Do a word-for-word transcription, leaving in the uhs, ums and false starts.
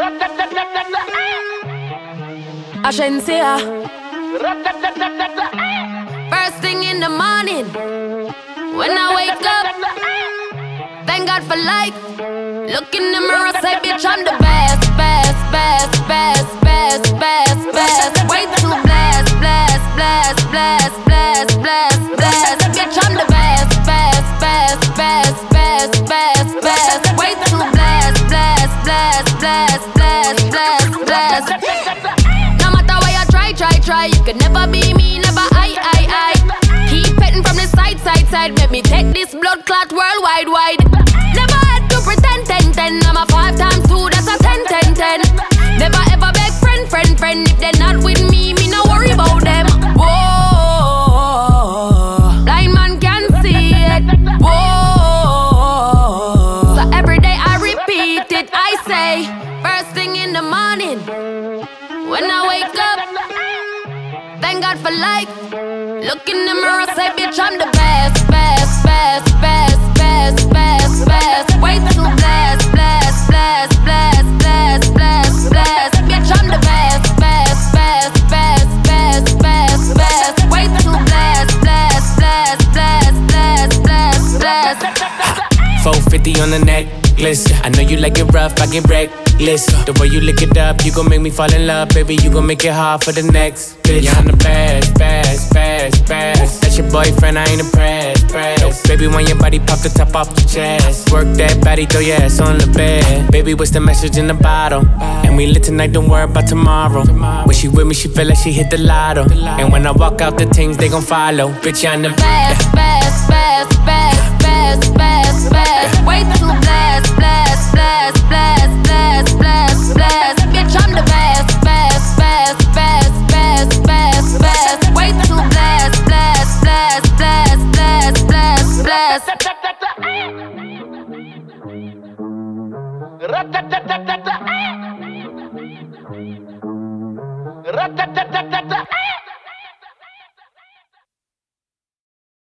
Agencia. First thing in the morning, when I wake up, thank God for life. Look in the mirror, say, bitch, I'm the best, best, best, best, best, best, best. Way too blessed, blessed, blessed, blessed, blessed, blessed, blessed. Bitch, I'm the best, best, best, best, best, best, best. Way too blessed, blessed, blessed, blessed, blessed, blessed, blessed. No matter where you try, try, try, you could never be me, never I, I, I. Keep petting from the side, side, side. Make me take this blood clot worldwide, wide. Never had to pretend, ten, ten. I'm a five times two, that's a ten, ten, ten. Never ever beg friend, friend, friend. If they're not with me, me no worry about them. Whoa, blind man can see it. Whoa, so every day I repeat it. I say, first thing in the morning, when I wake up, thank God for life. Look in the mirror, say, bitch, I'm the best, best, best, best, best, best, best. Way too blessed, blessed, blessed, blessed, blessed, blessed, blessed. Bitch, I'm the best, best, best, best, best, best, best. Way too blessed, blessed, blessed, blessed, blessed, blessed, blessed. four fifty on the necklace. I know you like it rough, I get reckless. The way you lick it up, you gon' make me fall in love, baby. You gon' make it hard for the next bitch. Yeah, I'm the best, best, best, best. That's your boyfriend, I ain't impressed, pressed. Baby, when your body pop the top off your chest, work that body, throw your ass on the bed. Baby, what's the message in the bottle? And we lit tonight, don't worry about tomorrow. When she with me, she feel like she hit the lotto. And when I walk out, the things they gon' follow. Bitch, I'm the best, best, best, best, best, best, best. Way too blessed, blessed, blessed, blessed, blessed, blessed, blessed. Bitch, I'm the best, best, best, best, best, best, best. Way too blessed, blessed, blessed, blessed, blessed, blessed, blessed.